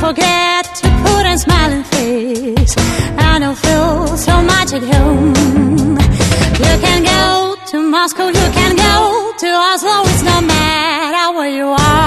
forget to put a smiling face, and you'll feel so much at home. You can go to Moscow, you can go to Oslo, it's no matter where you are.